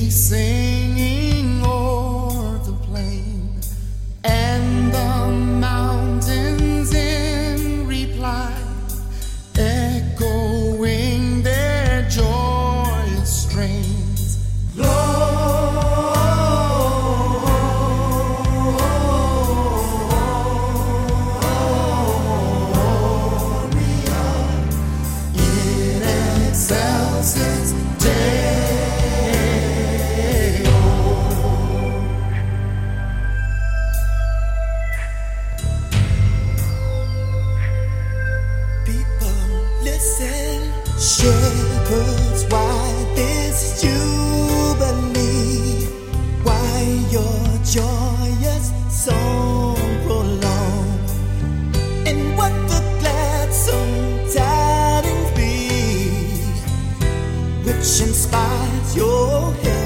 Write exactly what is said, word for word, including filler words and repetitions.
singing o'er the plain, and the mountains in reply, echoing their joyous strains. Gloria in excelsis Deo. People, listen, shepherds, why this jubilee? Why your joyous song prolong? And what the gladsome tidings be, which inspires your head?